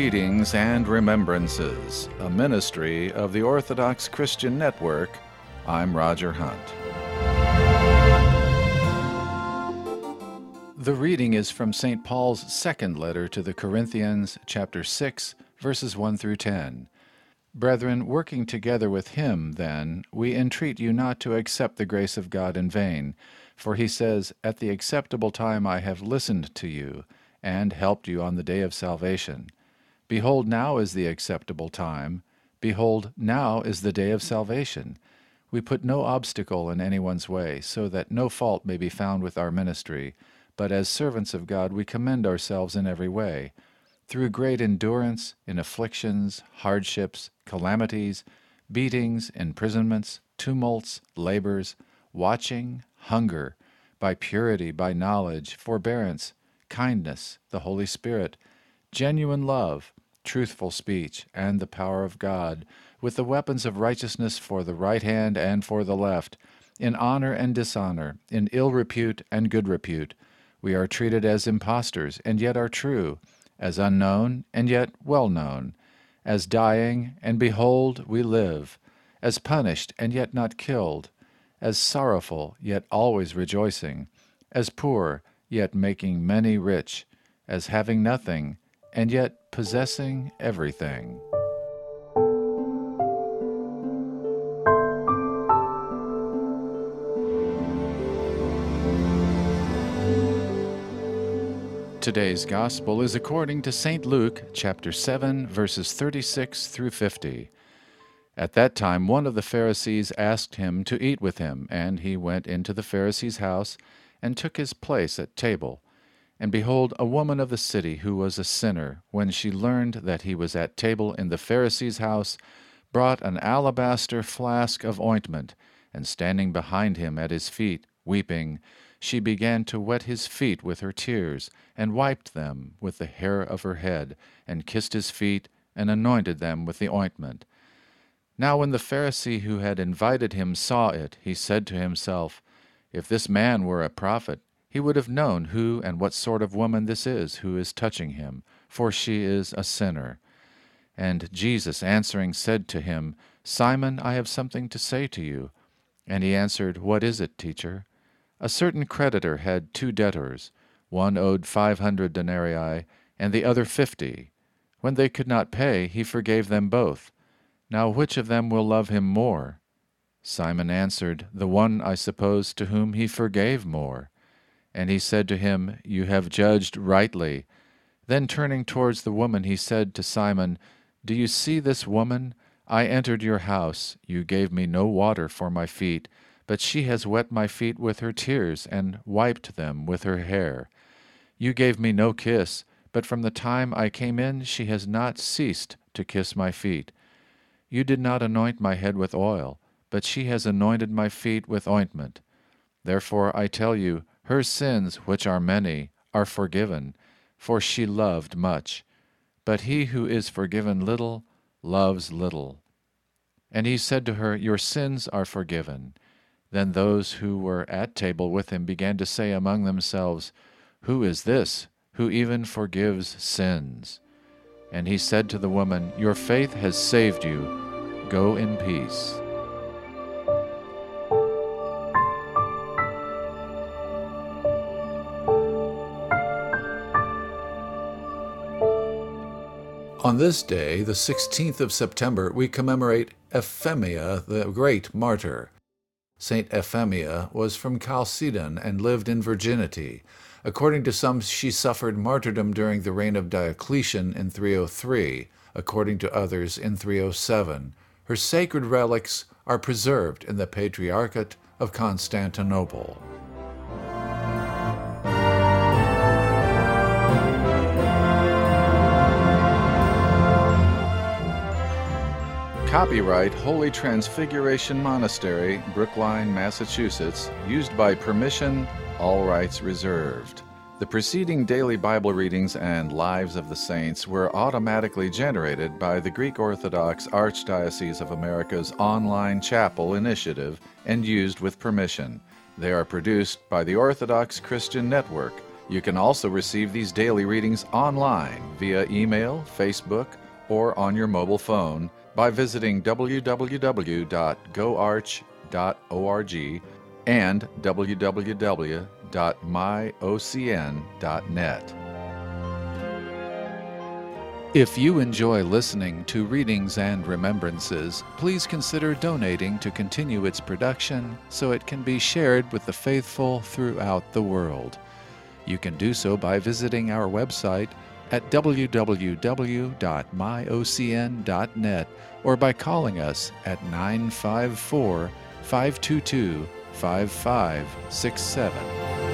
Readings and Remembrances, a ministry of the Orthodox Christian Network. I'm Roger Hunt. The reading is from St. Paul's second letter to the Corinthians, chapter 6, verses 1 through 10. Brethren, working together with him, then, we entreat you not to accept the grace of God in vain, for he says, At the acceptable time I have listened to you, and helped you on the day of salvation. Behold, now is the acceptable time. Behold, now is the day of salvation. We put no obstacle in anyone's way, so that no fault may be found with our ministry, but as servants of God we commend ourselves in every way, through great endurance, in afflictions, hardships, calamities, beatings, imprisonments, tumults, labors, watching, hunger, by purity, by knowledge, forbearance, kindness, the Holy Spirit, genuine love, truthful speech, and the power of God, with the weapons of righteousness for the right hand and for the left, in honor and dishonor, in ill repute and good repute. We are treated as impostors, and yet are true, as unknown, and yet well known, as dying, and behold, we live, as punished, and yet not killed, as sorrowful, yet always rejoicing, as poor, yet making many rich, as having nothing, and yet possessing everything. Today's Gospel is according to St. Luke, chapter 7, verses 36 through 50. At that time one of the Pharisees asked him to eat with him, and he went into the Pharisee's house and took his place at table. And behold, a woman of the city, who was a sinner, when she learned that he was at table in the Pharisee's house, brought an alabaster flask of ointment, and standing behind him at his feet, weeping, she began to wet his feet with her tears, and wiped them with the hair of her head, and kissed his feet, and anointed them with the ointment. Now when the Pharisee who had invited him saw it, he said to himself, If this man were a prophet, he would have known who and what sort of woman this is who is touching him, for she is a sinner. And Jesus answering said to him, Simon, I have something to say to you. And he answered, What is it, teacher? A certain creditor had 2 debtors. One owed 500 denarii, and the other 50. When they could not pay, he forgave them both. Now which of them will love him more? Simon answered, The one, I suppose, to whom he forgave more. And he said to him, You have judged rightly. Then turning towards the woman, he said to Simon, Do you see this woman? I entered your house. You gave me no water for my feet, but she has wet my feet with her tears and wiped them with her hair. You gave me no kiss, but from the time I came in she has not ceased to kiss my feet. You did not anoint my head with oil, but she has anointed my feet with ointment. Therefore I tell you, her sins, which are many, are forgiven, for she loved much. But he who is forgiven little loves little. And he said to her, Your sins are forgiven. Then those who were at table with him began to say among themselves, Who is this, who even forgives sins? And he said to the woman, Your faith has saved you. Go in peace. On this day, the 16th of September, we commemorate Euphemia, the great martyr. Saint Euphemia was from Chalcedon and lived in virginity. According to some, she suffered martyrdom during the reign of Diocletian in 303, according to others in 307. Her sacred relics are preserved in the Patriarchate of Constantinople. Copyright Holy Transfiguration Monastery, Brookline, Massachusetts, used by permission, all rights reserved. The preceding daily Bible readings and Lives of the Saints were automatically generated by the Greek Orthodox Archdiocese of America's online chapel initiative and used with permission. They are produced by the Orthodox Christian Network You can also receive these daily readings online via email, Facebook, or on your mobile phone by visiting www.goarch.org and www.myocn.net. If you enjoy listening to Readings and Remembrances, please consider donating to continue its production so it can be shared with the faithful throughout the world. You can do so by visiting our website at www.myocn.net or by calling us at 954-522-5567.